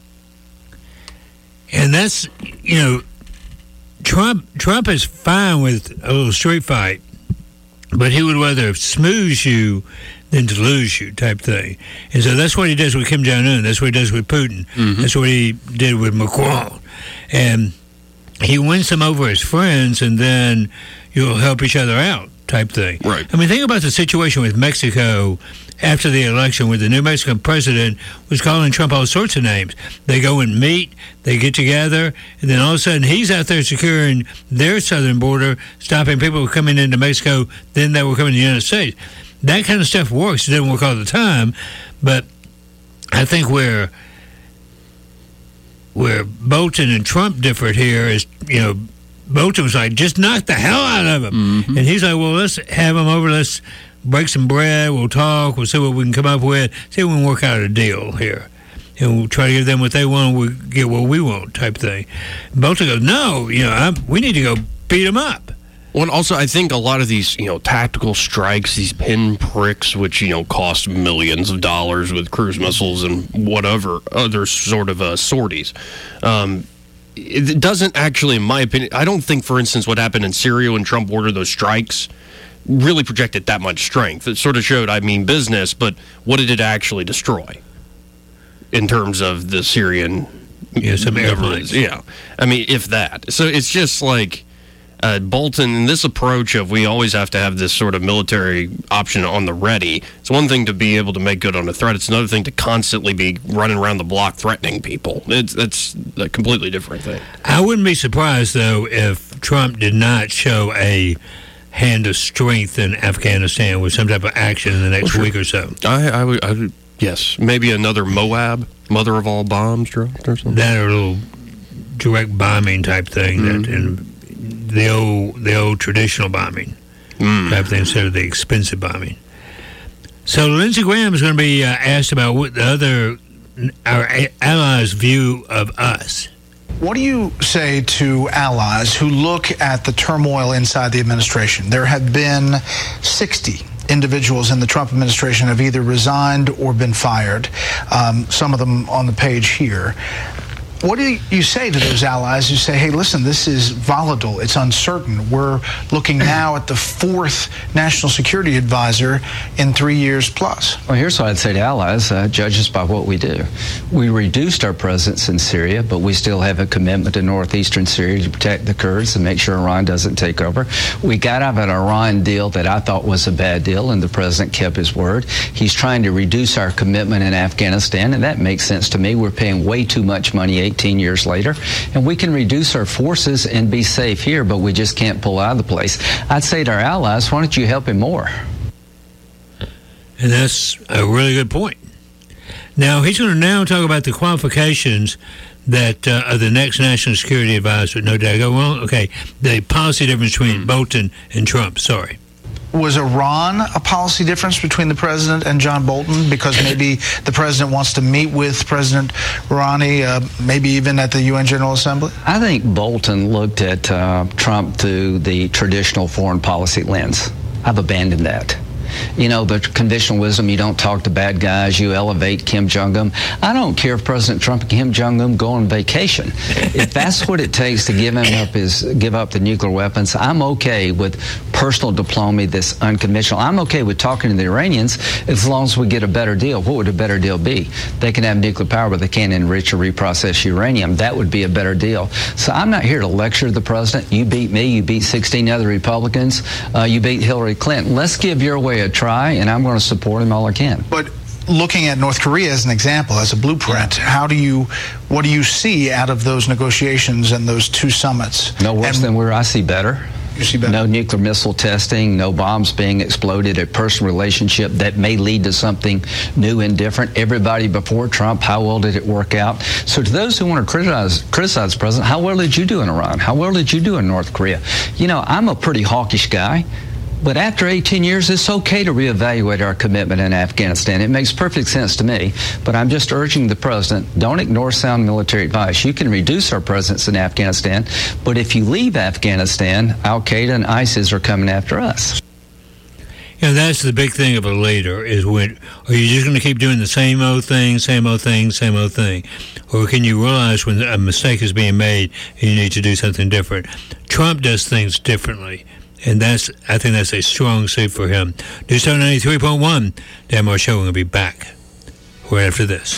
And that's, Trump is fine with a little street fight, but he would rather smooze you than to lose you type thing. And so that's what he does with Kim Jong-un. That's what he does with Putin. Mm-hmm. That's what he did with Macron. And he wins them over as friends, and then you'll help each other out type thing. Right. I mean, think about the situation with Mexico after the election where the new Mexican president was calling Trump all sorts of names. They go and meet, they get together, and then all of a sudden he's out there securing their southern border, stopping people coming into Mexico, then they were coming to the United States. That kind of stuff works. It doesn't work all the time, but I think where Bolton and Trump differed here is, Bolton was like, just knock the hell out of him. Mm-hmm. And he's like, well, let's have him over. Let's break some bread. We'll talk. We'll see what we can come up with. See if we can work out a deal here. And we'll try to give them what they want. We'll get what we want type thing. Bolton goes, no, we need to go beat them up. Well, and also, I think a lot of these, tactical strikes, these pinpricks, which, cost millions of dollars with cruise missiles and whatever other sort of sorties, it doesn't actually, in my opinion, I don't think, for instance, what happened in Syria when Trump ordered those strikes really projected that much strength. It sort of showed, business, but what did it actually destroy in terms of the Syrian some airplanes? Yeah. If that. So it's just like... Bolton, and this approach of we always have to have this sort of military option on the ready. It's one thing to be able to make good on a threat. It's another thing to constantly be running around the block threatening people. That's a completely different thing. I wouldn't be surprised, though, if Trump did not show a hand of strength in Afghanistan with some type of action in the next week or so. I would, yes. Maybe another Moab, mother of all bombs dropped or something. That or a little direct bombing type thing that... The old traditional bombing type thing instead of the expensive bombing. So Lindsey Graham is going to be asked about what our allies' view of us. What do you say to allies who look at the turmoil inside the administration? There have been 60 individuals in the Trump administration have either resigned or been fired. Some of them on the page here. What do you say to those allies who say, hey, listen, this is volatile, it's uncertain. We're looking now at the fourth national security advisor in 3 years plus? Well, here's what I'd say to allies, judge us by what we do. We reduced our presence in Syria, but we still have a commitment to northeastern Syria to protect the Kurds and make sure Iran doesn't take over. We got out of an Iran deal that I thought was a bad deal, and the president kept his word. He's trying to reduce our commitment in Afghanistan, and that makes sense to me. We're paying way too much money 18 years later, and we can reduce our forces and be safe here, but we just can't pull out of the place. I'd say to our allies, why don't you help him more? And that's a really good point. Now, he's going to now talk about the qualifications that of the next national security advisor. No doubt. Well, okay, the policy difference between Bolton and Trump. Sorry. Was Iran a policy difference between the president and John Bolton? Because maybe the president wants to meet with President Rouhani, maybe even at the UN General Assembly? I think Bolton looked at Trump through the traditional foreign policy lens. I've abandoned that. The conventional wisdom, you don't talk to bad guys, you elevate Kim Jong-un. I don't care if President Trump and Kim Jong-un go on vacation. If that's what it takes to give up the nuclear weapons, I'm okay with personal diplomacy that's unconventional. I'm okay with talking to the Iranians as long as we get a better deal. What would a better deal be? They can have nuclear power, but they can't enrich or reprocess uranium. That would be a better deal. So I'm not here to lecture the president. You beat me, you beat 16 other Republicans, you beat Hillary Clinton. Let's give your way a try, and I'm going to support him all I can. But looking at North Korea as an example, as a blueprint, what do you see out of those negotiations and those two summits? No worse than where I see better. You see better? No nuclear missile testing, no bombs being exploded, a personal relationship that may lead to something new and different. Everybody before Trump, how well did it work out? So to those who want to criticize the president, how well did you do in Iran? How well did you do in North Korea? I'm a pretty hawkish guy. But after 18 years, it's okay to reevaluate our commitment in Afghanistan. It makes perfect sense to me, but I'm just urging the president, don't ignore sound military advice. You can reduce our presence in Afghanistan, but if you leave Afghanistan, Al-Qaeda and ISIS are coming after us. That's the big thing of a leader is when, are you just going to keep doing the same old thing, same old thing, same old thing? Or can you realize when a mistake is being made and you need to do something different? Trump does things differently, and I think that's a strong suit for him. News Talk 93.1, Dan Moore Show. We're going to be back right after this.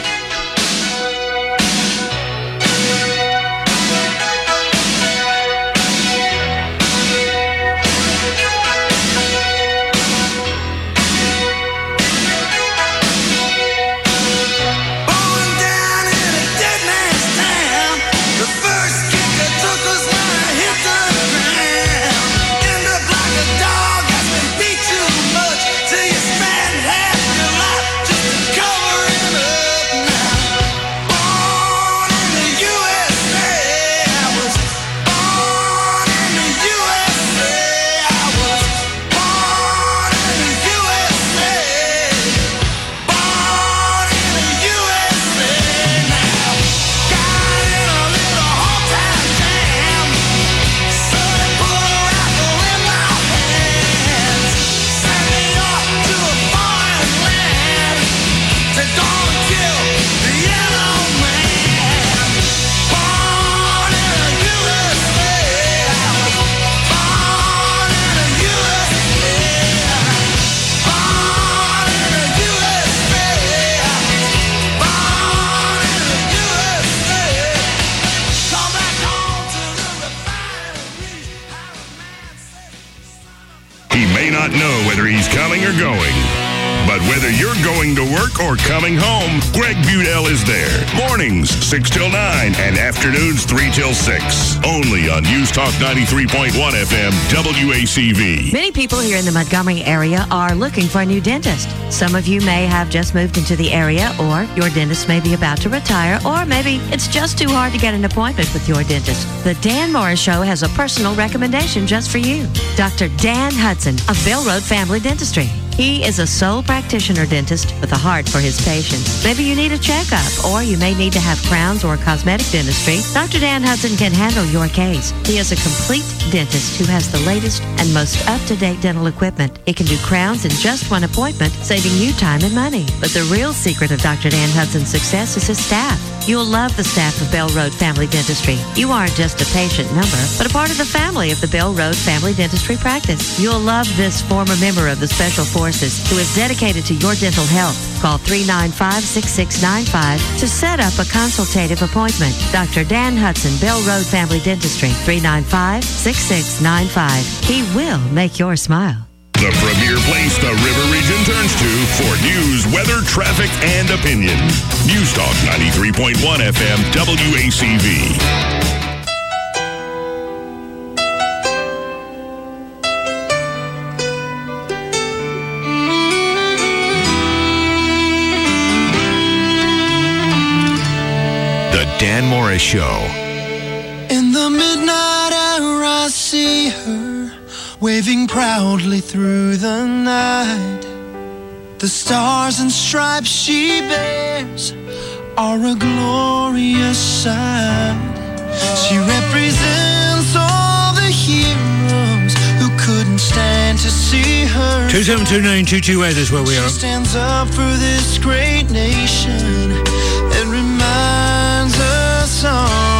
Coming or going. But whether you're going to work or coming home, Greg Budell is there. Mornings, 6 till 9, and afternoons, 3 till 6. Only on News Talk 93.1 FM, WACV. Many people here in the Montgomery area are looking for a new dentist. Some of you may have just moved into the area, or your dentist may be about to retire, or maybe it's just too hard to get an appointment with your dentist. The Dan Morris Show has a personal recommendation just for you. Dr. Dan Hudson of Bell Road Family Dentistry. He is a sole practitioner dentist with a heart for his patients. Maybe you need a checkup, or you may need to have crowns or cosmetic dentistry. Dr. Dan Hudson can handle your case. He is a complete dentist who has the latest and most up-to-date dental equipment. He can do crowns in just one appointment, saving you time and money. But the real secret of Dr. Dan Hudson's success is his staff. You'll love the staff of Bell Road Family Dentistry. You aren't just a patient number, but a part of the family of the Bell Road Family Dentistry practice. You'll love this former member of the Special Forces who is dedicated to your dental health. Call 395-6695 to set up a consultative appointment. Dr. Dan Hudson, Bell Road Family Dentistry, 395-6695. He will make your smile. The premier place the River Region turns to for news, weather, traffic, and opinion. News Talk 93.1 FM, WACV. The Dan Morris Show. In the midnight hour I see her waving proudly through the night. The stars and stripes she bears are a glorious sight. She represents all the heroes who couldn't stand to see her. 2729228 is where we are. She stands up for this great nation and reminds us all.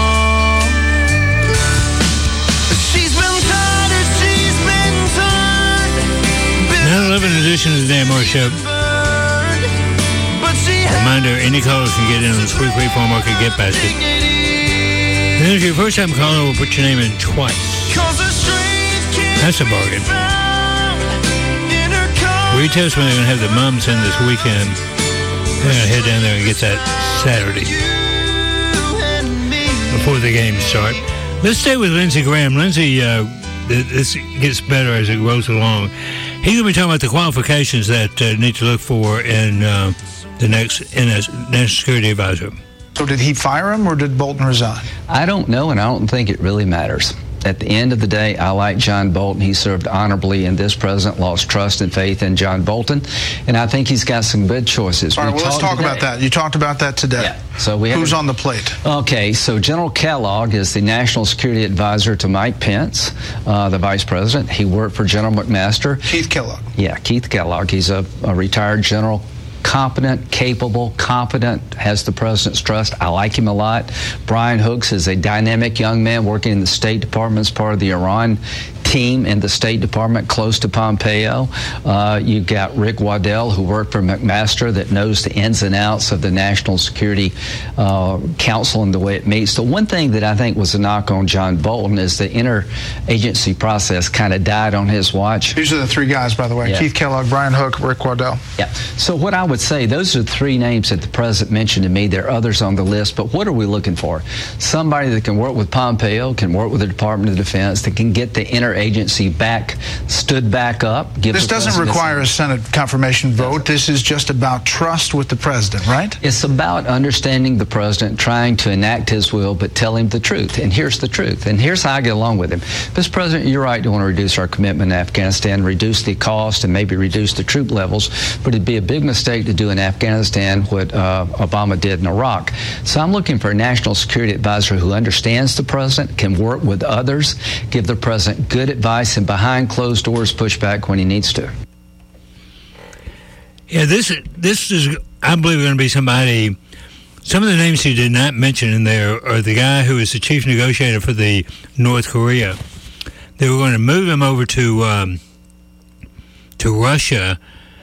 9/11 edition of the Dan Morris Show. Reminder, any caller can get in on the Sweet Farm Market Gift Basket. And if you're a first-time caller, we'll put your name in twice. That's a bargain. Will you tell us when they're going to have the mums in this weekend? They're going to head down there and get that Saturday before the games start. Let's stay with Lindsey Graham. Lindsey, this gets better as it goes along. He's going to be talking about the qualifications that need to look for in the next national security advisor. So did he fire him or did Bolton resign? I don't know, and I don't think it really matters. at the end of the day, I like John Bolton. He served honorably, and this president lost trust and faith in John Bolton, and I think he's got some good choices. All right, well, let's talk about that. You talked about that today. Yeah. So who's on the plate? Okay, so General Kellogg is the National Security Advisor to Mike Pence, the Vice President. He worked for General McMaster. Keith Kellogg. Yeah, Keith Kellogg. He's a retired general. Competent, capable, confident, has the president's trust. I like him a lot. Brian Hooks is a dynamic young man working in the State Department as part of the Iran team in the State Department close to Pompeo. You've got Rick Waddell, who worked for McMaster, that knows the ins and outs of the National Security Council and the way it meets. The one thing that I think was a knock on John Bolton is the interagency process kind of died on his watch. These are the three guys, by the way. Yeah. Keith Kellogg, Brian Hook, Rick Waddell. Yeah. So what I would say, those are the three names that the president mentioned to me. There are others on the list, but what are we looking for? Somebody that can work with Pompeo, can work with the Department of Defense, that can get the interagency stood back up. This doesn't require a Senate confirmation vote. This is just about trust with the president, right? It's about understanding the president, trying to enact his will, but tell him the truth. And here's the truth. And here's how I get along with him. Mr. President, you're right to want to reduce our commitment in Afghanistan, reduce the cost, and maybe reduce the troop levels. But it'd be a big mistake to do in Afghanistan what Obama did in Iraq. So I'm looking for a national security advisor who understands the president, can work with others, give the president good advice, and behind closed doors push back when he needs to. Yeah, this is, I believe, going to be somebody. Some of the names he did not mention in there are the guy who is the chief negotiator for the North Korea. They were going to move him over to Russia,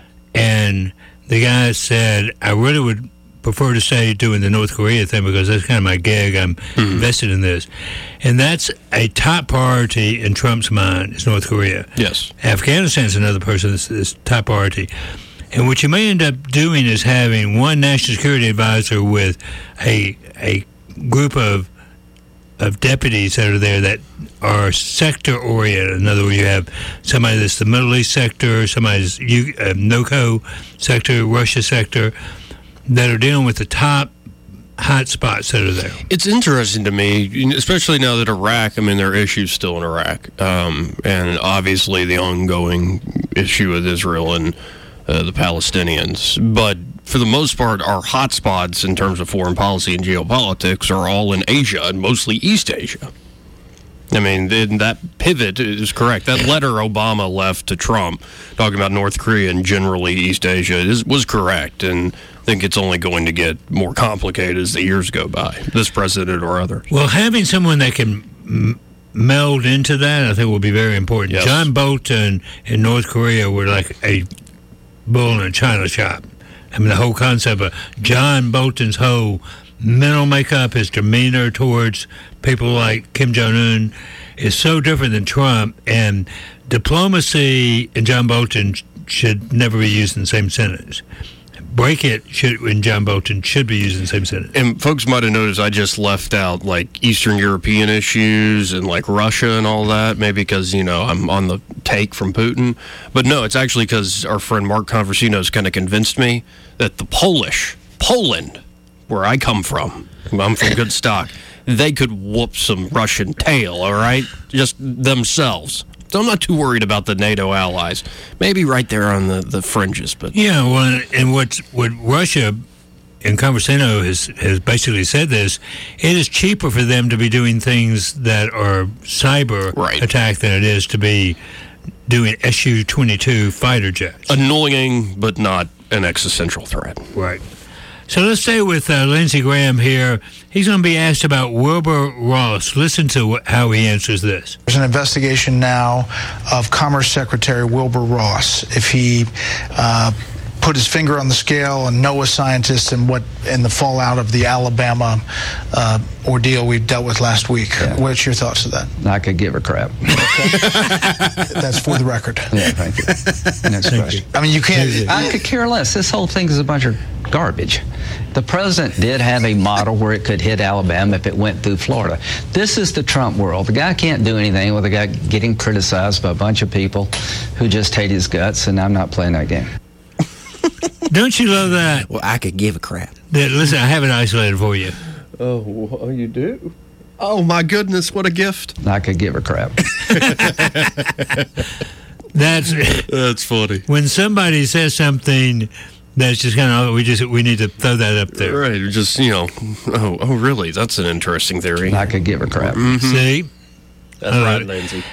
and the guy said, I really would prefer to stay doing the North Korea thing because that's kind of my gig. I'm invested in this. And that's a top priority in Trump's mind, is North Korea. Yes. Afghanistan's another person that's top priority. And what you may end up doing is having one national security advisor with a group of deputies that are there that are sector oriented. In other words, you have somebody that's the Middle East sector, somebody's NOCO sector, Russia sector, that are dealing with the top hot spots that are there. It's interesting to me, especially now that Iraq, I mean, there are issues still in Iraq. And obviously the ongoing issue with Israel and the Palestinians. But for the most part, our hot spots in terms of foreign policy and geopolitics are all in Asia, and mostly East Asia. I mean, that pivot is correct. That letter Obama left to Trump, talking about North Korea and generally East Asia, was correct. And I think it's only going to get more complicated as the years go by, this president or others. Well, having someone that can meld into that, I think, will be very important. Yes. John Bolton in North Korea were like a bull in a china shop. I mean, the whole concept of John Bolton's whole mental makeup, his demeanor towards people like Kim Jong-un is so different than Trump, and diplomacy and John Bolton should never be used in the same sentence. Break it and John Bolton should be used in the same sentence. And folks might have noticed I just left out like Eastern European issues and like Russia and all that, maybe because, I'm on the take from Putin. But no, it's actually because our friend Mark Conversino has kind of convinced me that the Poland, where I come from, I'm from good stock, they could whoop some Russian tail, all right? Just themselves. So I'm not too worried about the NATO allies. Maybe right there on the fringes, but yeah. Well, and what Russia and Conversino has basically said this: it is cheaper for them to be doing things that are cyber attack than it is to be doing Su-22 fighter jets. Annoying, but not an existential threat. Right. So let's stay with Lindsey Graham here. He's going to be asked about Wilbur Ross. Listen to how he answers this. There's an investigation now of Commerce Secretary Wilbur Ross. If he put his finger on the scale and NOAA scientists and the fallout of the Alabama ordeal we dealt with last week. Yeah. What's your thoughts of that? I could give a crap. Okay. That's for the record. Yeah, thank you. Next question. I mean, you can't. I could care less. This whole thing is a bunch of garbage. The president did have a model where it could hit Alabama if it went through Florida. This is the Trump world. The guy can't do anything with the guy getting criticized by a bunch of people who just hate his guts, and I'm not playing that game. Don't you love that? Well, I could give a crap. Listen, I have it isolated for you. Oh, you do? Oh, my goodness, what a gift. I could give a crap. That's funny. When somebody says something that's just kind of, we need to throw that up there. Right, just, oh, really? That's an interesting theory. I could give a crap. Mm-hmm. See? That's right, Lindsay.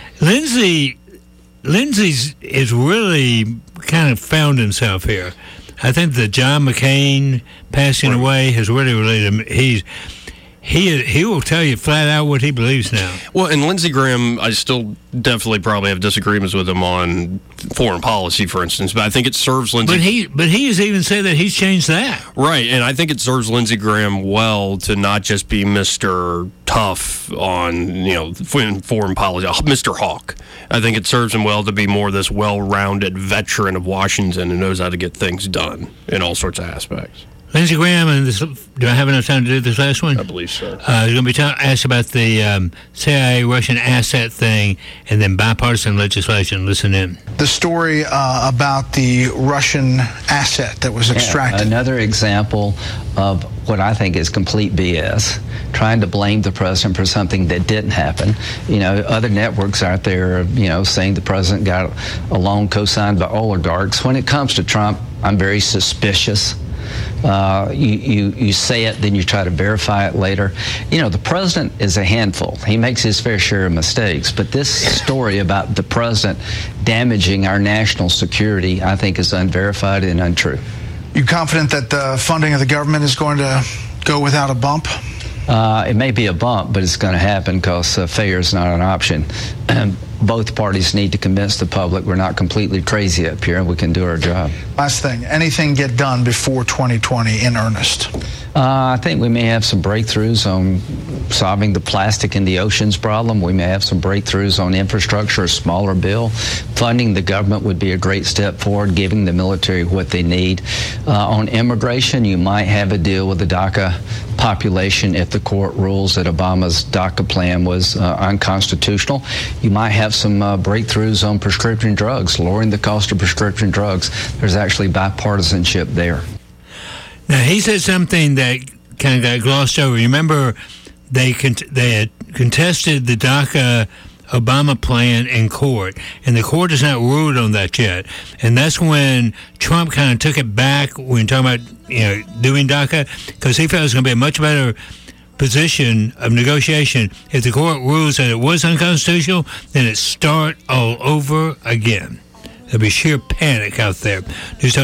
Lindsay's is really kind of found himself here. I think that John McCain passing away has really related him. He will tell you flat out what he believes now. Well, and Lindsey Graham, I still definitely probably have disagreements with him on foreign policy, for instance, but I think it serves Lindsey. But he has even said that he's changed that. Right, and I think it serves Lindsey Graham well to not just be Mr. Tough on, foreign policy, Mr. Hawk. I think it serves him well to be more this well-rounded veteran of Washington who knows how to get things done in all sorts of aspects. Lindsey Graham, and do I have enough time to do this last one? I believe so. He's going to be asked about the CIA Russian asset thing and then bipartisan legislation. Listen in. The story about the Russian asset that was extracted. Another example of what I think is complete BS, trying to blame the president for something that didn't happen. Other networks out there, saying the president got a loan co-signed by oligarchs. When it comes to Trump, I'm very suspicious. You say it, then you try to verify it later. The president is a handful. He makes his fair share of mistakes. But this story about the president damaging our national security, I think, is unverified and untrue. You confident that the funding of the government is going to go without a bump? It may be a bump, but it's going to happen because failure is not an option. Both parties need to convince the public we're not completely crazy up here and we can do our job. Last thing, anything get done before 2020 in earnest? I think we may have some breakthroughs on solving the plastic in the oceans problem. We may have some breakthroughs on infrastructure, a smaller bill. Funding the government would be a great step forward, giving the military what they need. On immigration, you might have a deal with the DACA population if the court rules that Obama's DACA plan was unconstitutional. You might have some breakthroughs on prescription drugs, lowering the cost of prescription drugs. There's actually bipartisanship there. Now, he said something that kind of got glossed over. Remember, they had contested the DACA Obama plan in court, and the court has not ruled on that yet. And that's when Trump kind of took it back when talking about doing DACA, because he felt it was going to be a much better position of negotiation if the court rules that it was unconstitutional. Then it start all over again. There'll be sheer panic out there.